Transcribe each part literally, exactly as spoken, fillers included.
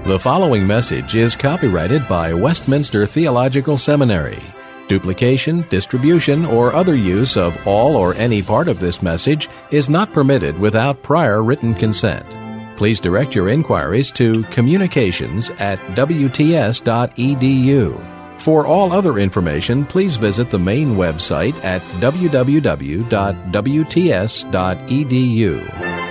The following message is copyrighted by Westminster Theological Seminary. Duplication, distribution, or other use of all or any part of this message is not permitted without prior written consent. Please direct your inquiries to communications at w t s dot e d u. For all other information, please visit the main website at w w w dot w t s dot e d u.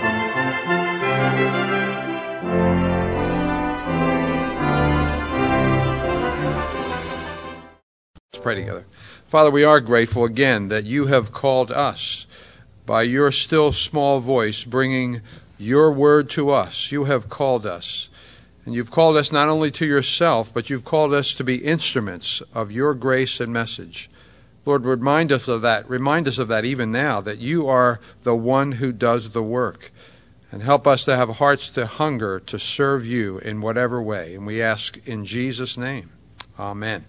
Pray together. Father, we are grateful again that you have called us by your still small voice, bringing your word to us. You have called us, and you've called us not only to yourself, but you've called us to be instruments of your grace and message. Lord, remind us of that. Remind us of that even now, that you are the one who does the work. And help us to have hearts to hunger to serve you in whatever way. And we ask in Jesus' name. Amen.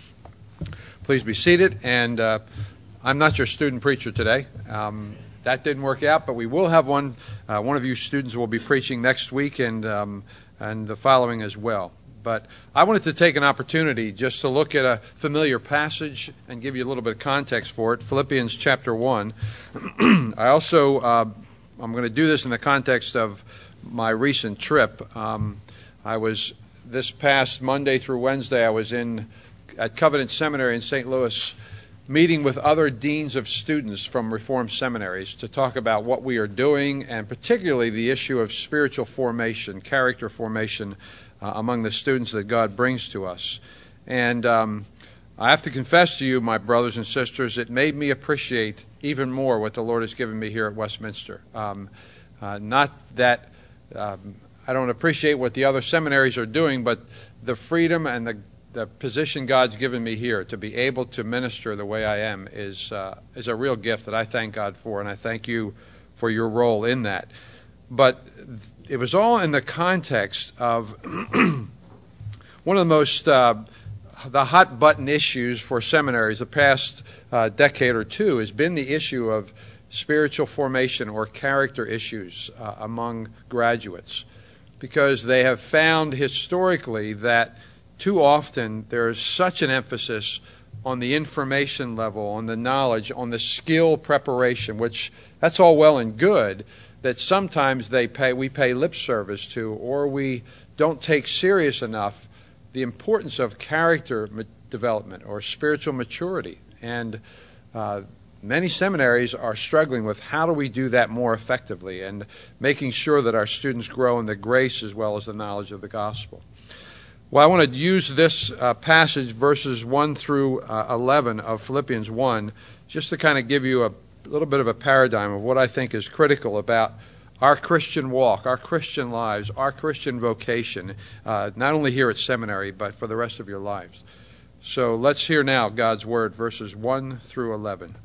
Please be seated, and uh, I'm not your student preacher today. Um, that didn't work out, but we will have one. Uh, one of you students will be preaching next week and um, and the following as well. But I wanted to take an opportunity just to look at a familiar passage and give you a little bit of context for it, Philippians chapter one. I also, uh, I'm going to do this in the context of my recent trip. Um, I was, this past Monday through Wednesday, I was in at Covenant Seminary in Saint Louis, meeting with other deans of students from Reformed seminaries to talk about what we are doing, and particularly the issue of spiritual formation, character formation uh, among the students that God brings to us. And um, I have to confess to you, my brothers and sisters, it made me appreciate even more what the Lord has given me here at Westminster. Um, uh, not that um, I don't appreciate what the other seminaries are doing, but the freedom and the The position God's given me here to be able to minister the way I am is uh, is a real gift that I thank God for, and I thank you for your role in that. But it was all in the context of one of the most uh, the hot button issues for seminaries the past uh, decade or two has been the issue of spiritual formation or character issues uh, among graduates, because they have found historically that too often there's such an emphasis on the information level, on the knowledge, on the skill preparation, which that's all well and good, that sometimes they pay we pay lip service to, or we don't take serious enough the importance of character development or spiritual maturity. And uh, many seminaries are struggling with how do we do that more effectively, and making sure that our students grow in the grace as well as the knowledge of the gospel. Well, I want to use this uh, passage, verses one through uh, eleven of Philippians one, just to kind of give you a little bit of a paradigm of what I think is critical about our Christian walk, our Christian lives, our Christian vocation, uh, not only here at seminary, but for the rest of your lives. So let's hear now God's Word, verses one through eleven.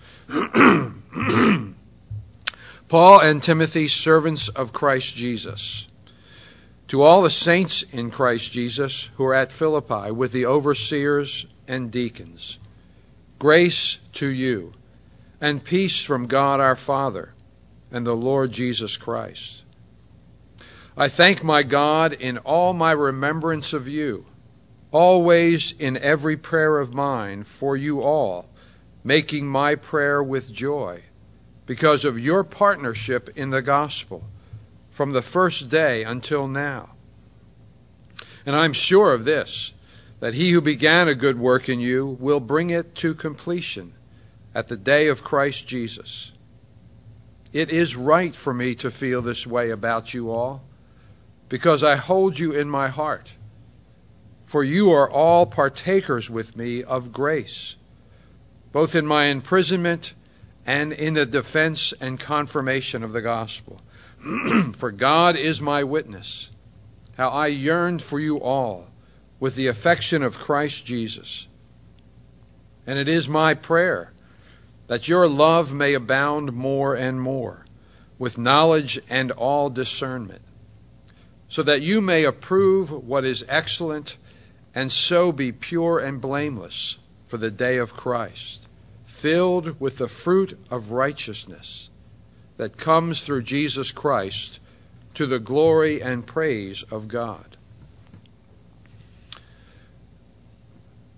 Paul and Timothy, servants of Christ Jesus, to all the saints in Christ Jesus who are at Philippi with the overseers and deacons, grace to you and peace from God our Father and the Lord Jesus Christ. I thank my God in all my remembrance of you, always in every prayer of mine for you all, making my prayer with joy because of your partnership in the gospel from the first day until now. And I'm sure of this, that he who began a good work in you will bring it to completion at the day of Christ Jesus. It is right for me to feel this way about you all, because I hold you in my heart. For you are all partakers with me of grace, both in my imprisonment and in the defense and confirmation of the gospel. For God is my witness, how I yearned for you all with the affection of Christ Jesus. And it is my prayer that your love may abound more and more with knowledge and all discernment, so that you may approve what is excellent, and so be pure and blameless for the day of Christ, filled with the fruit of righteousness that comes through Jesus Christ, to the glory and praise of God.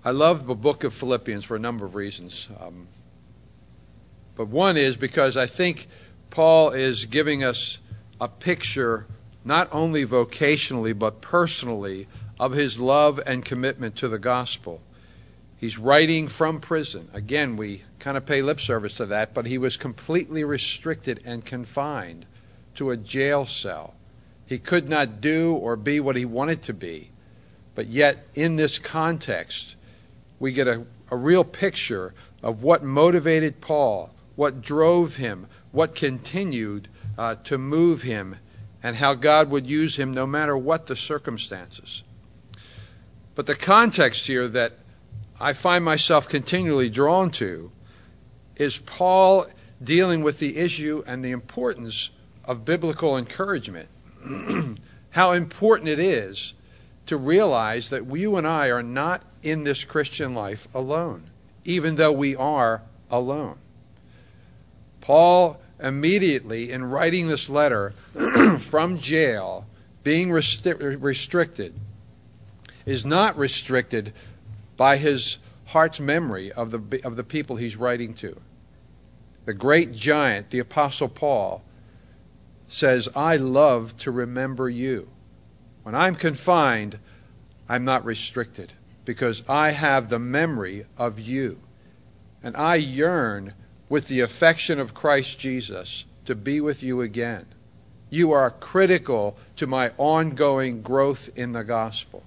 I love the book of Philippians for a number of reasons. Um, but one is because I think Paul is giving us a picture, not only vocationally, but personally, of his love and commitment to the gospel. He's writing from prison. Again, we kind of pay lip service to that, but he was completely restricted and confined to a jail cell. He could not do or be what he wanted to be. But yet, in this context, we get a, a real picture of what motivated Paul, what drove him, what continued uh, to move him, and how God would use him no matter what the circumstances. But the context here that I find myself continually drawn to is Paul dealing with the issue and the importance of biblical encouragement. How important it is to realize that you and I are not in this Christian life alone, even though we are alone. Paul immediately, in writing this letter from jail, being restri- restricted, is not restricted by his heart's memory of the of the people he's writing to. The great giant, the Apostle Paul, says, I love to remember you. When I'm confined, I'm not restricted because I have the memory of you. And I yearn with the affection of Christ Jesus to be with you again. You are critical to my ongoing growth in the gospel.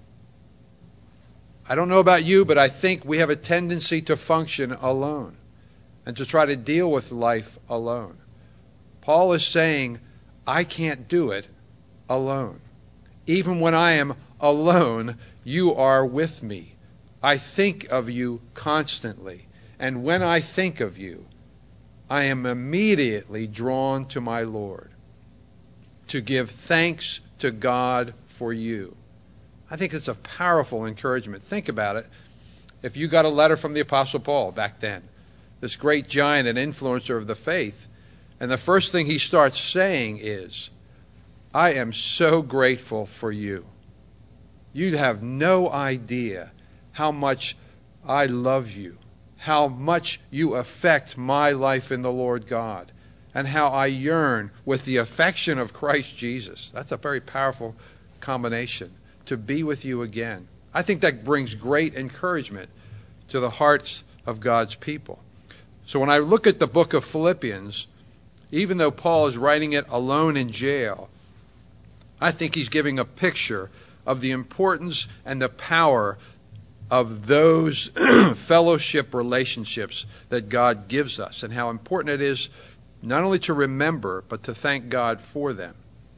I don't know about you, but I think we have a tendency to function alone and to try to deal with life alone. Paul is saying, I can't do it alone. Even when I am alone, you are with me. I think of you constantly. And when I think of you, I am immediately drawn to my Lord to give thanks to God for you. I think it's a powerful encouragement. Think about it. If you got a letter from the Apostle Paul back then, this great giant and influencer of the faith, and the first thing he starts saying is, I am so grateful for you. You have no idea how much I love you, how much you affect my life in the Lord God, and how I yearn with the affection of Christ Jesus. That's a very powerful combination, to be with you again. I think that brings great encouragement to the hearts of God's people. So when I look at the book of Philippians, even though Paul is writing it alone in jail, I think he's giving a picture of the importance and the power of those fellowship relationships that God gives us, and how important it is not only to remember, but to thank God for them.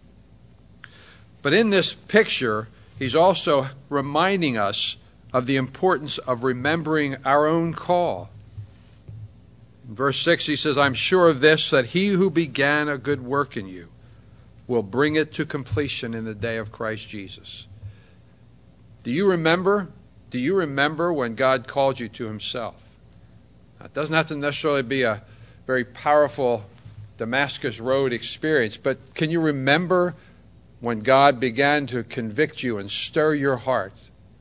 But in this picture, he's also reminding us of the importance of remembering our own call. In verse six, he says, I'm sure of this, that he who began a good work in you will bring it to completion in the day of Christ Jesus. Do you remember? Do you remember when God called you to himself? Now, it doesn't have to necessarily be a very powerful Damascus Road experience, but can you remember when God began to convict you and stir your heart?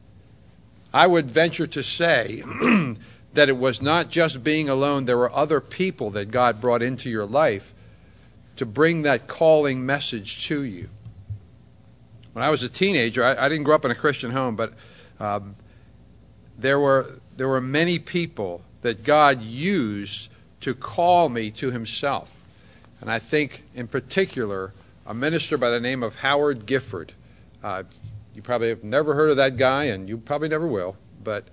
I would venture to say that it was not just being alone. There were other people that God brought into your life to bring that calling message to you. When I was a teenager, I, I didn't grow up in a Christian home, but um, there were there were many people that God used to call me to himself. And I think in particular, a minister by the name of Howard Gifford. Uh, you probably have never heard of that guy, and you probably never will. But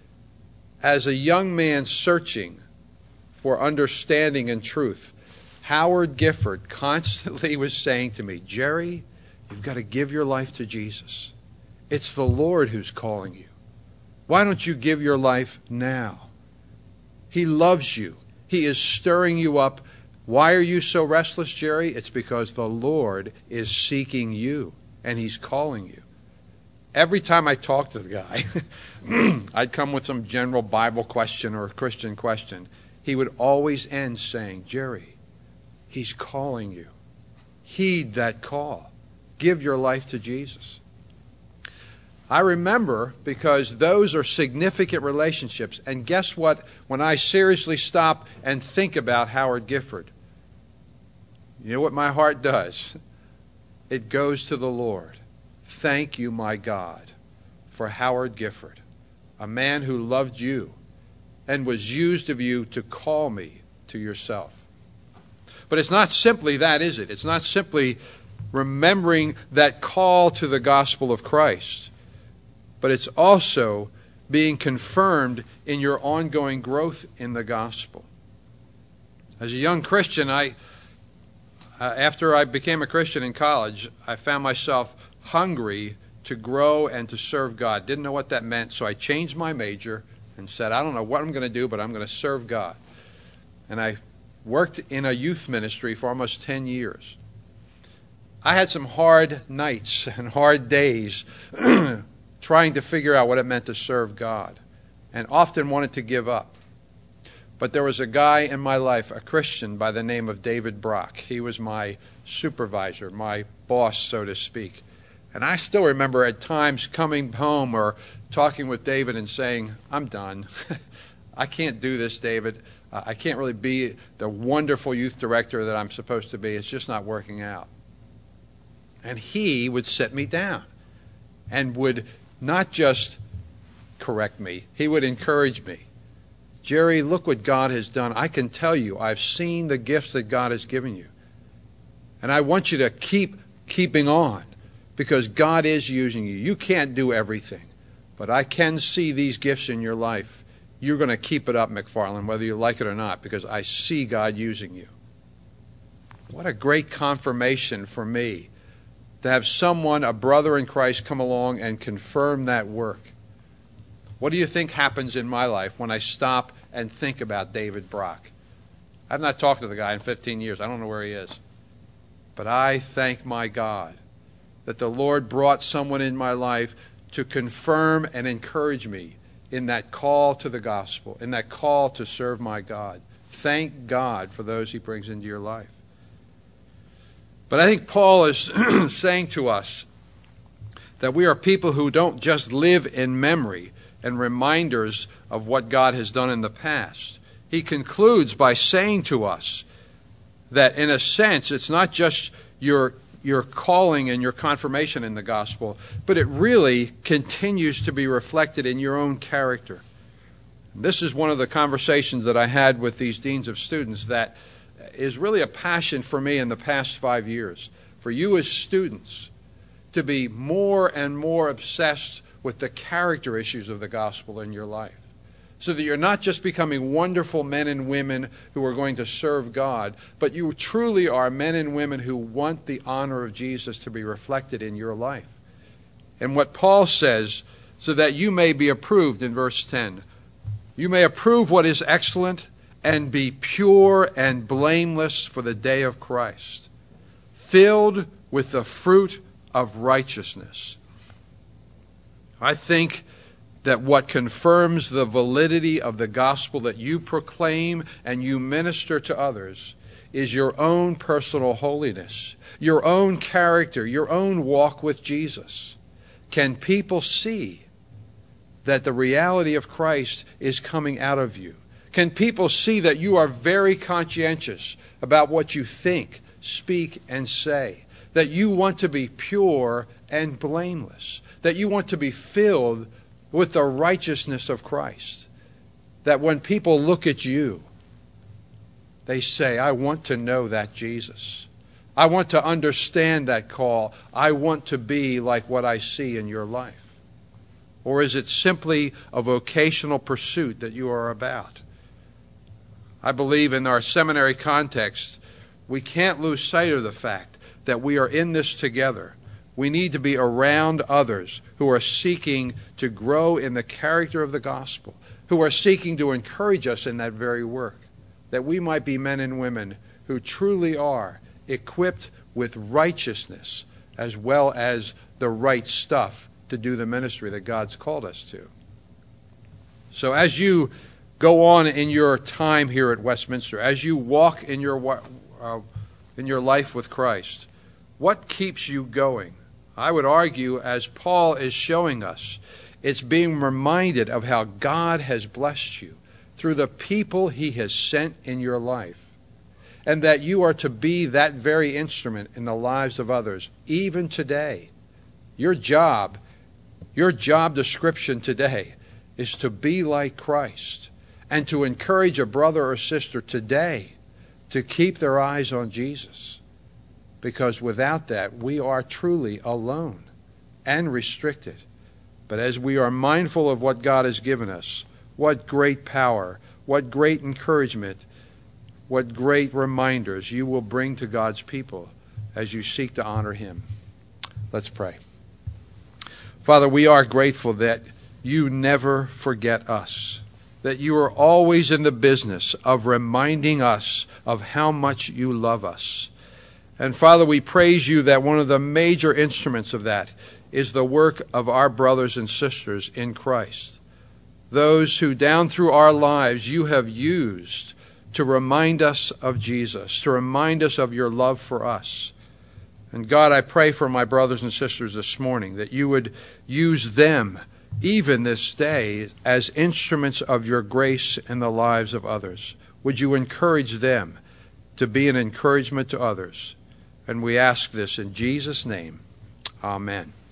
as a young man searching for understanding and truth, Howard Gifford constantly was saying to me, Jerry, you've got to give your life to Jesus. It's the Lord who's calling you. Why don't you give your life now? He loves you. He is stirring you up. Why are you so restless, Jerry? It's because the Lord is seeking you, and he's calling you. Every time I talked to the guy, I'd come with some general Bible question or Christian question. He would always end saying, Jerry, he's calling you. Heed that call. Give your life to Jesus. I remember because those are significant relationships. And guess what? When I seriously stop and think about Howard Gifford, you know what my heart does? It goes to the Lord. Thank you, my God, for Howard Gifford, a man who loved you and was used of you to call me to yourself. But it's not simply that, is it? It's not simply remembering that call to the gospel of Christ, but it's also being confirmed in your ongoing growth in the gospel. As a young Christian, I, uh, after I became a Christian in college, I found myself hungry to grow and to serve God. Didn't know what that meant, so I changed my major and said, I don't know what I'm going to do, but I'm going to serve God. And I worked in a youth ministry for almost ten years. I had some hard nights and hard days trying to figure out what it meant to serve God, and often wanted to give up. But there was a guy in my life, a Christian by the name of David Brock. He was my supervisor, my boss, so to speak. And I still remember at times coming home or talking with David and saying, I'm done. I can't do this, David. Uh, I can't really be the wonderful youth director that I'm supposed to be. It's just not working out. And he would sit me down and would not just correct me, he would encourage me. Jerry, look what God has done. I can tell you, I've seen the gifts that God has given you. And I want you to keep keeping on, because God is using you. You can't do everything, but I can see these gifts in your life. You're going to keep it up, McFarland, whether you like it or not, because I see God using you. What a great confirmation for me to have someone, a brother in Christ, come along and confirm that work. What do you think happens in my life when I stop and think about David Brock? I've not talked to the guy in fifteen years. I don't know where he is. But I thank my God that the Lord brought someone in my life to confirm and encourage me in that call to the gospel, in that call to serve my God. Thank God for those he brings into your life. But I think Paul is saying to us that we are people who don't just live in memory and reminders of what God has done in the past. He concludes by saying to us that, in a sense, it's not just your your calling and your confirmation in the gospel, but it really continues to be reflected in your own character. This is one of the conversations that I had with these deans of students that is really a passion for me in the past five years, for you as students to be more and more obsessed with the character issues of the gospel in your life, so that you're not just becoming wonderful men and women who are going to serve God, but you truly are men and women who want the honor of Jesus to be reflected in your life. And what Paul says, so that you may be approved in verse ten. You may approve what is excellent and be pure and blameless for the day of Christ, filled with the fruit of righteousness. I think that what confirms the validity of the gospel that you proclaim and you minister to others is your own personal holiness, your own character, your own walk with Jesus. Can people see that the reality of Christ is coming out of you? Can people see that you are very conscientious about what you think, speak, and say? That you want to be pure and blameless? That you want to be filled with the righteousness of Christ? That when people look at you, they say, I want to know that Jesus. I want to understand that call. I want to be like what I see in your life. Or is it simply a vocational pursuit that you are about? I believe in our seminary context, we can't lose sight of the fact that we are in this together. We need to be around others who are seeking to grow in the character of the gospel, who are seeking to encourage us in that very work, that we might be men and women who truly are equipped with righteousness as well as the right stuff to do the ministry that God's called us to. So as you go on in your time here at Westminster, as you walk in your uh, in your life with Christ, what keeps you going? I would argue, as Paul is showing us, it's being reminded of how God has blessed you through the people he has sent in your life, and that you are to be that very instrument in the lives of others, even today. Your job, your job description today is to be like Christ and to encourage a brother or sister today to keep their eyes on Jesus. Because without that, we are truly alone and restricted. But as we are mindful of what God has given us, what great power, what great encouragement, what great reminders you will bring to God's people as you seek to honor him. Let's pray. Father, we are grateful that you never forget us, that you are always in the business of reminding us of how much you love us. And Father, we praise you that one of the major instruments of that is the work of our brothers and sisters in Christ. Those who down through our lives you have used to remind us of Jesus, to remind us of your love for us. And God, I pray for my brothers and sisters this morning that you would use them, even this day, as instruments of your grace in the lives of others. Would you encourage them to be an encouragement to others? And we ask this in Jesus' name. Amen.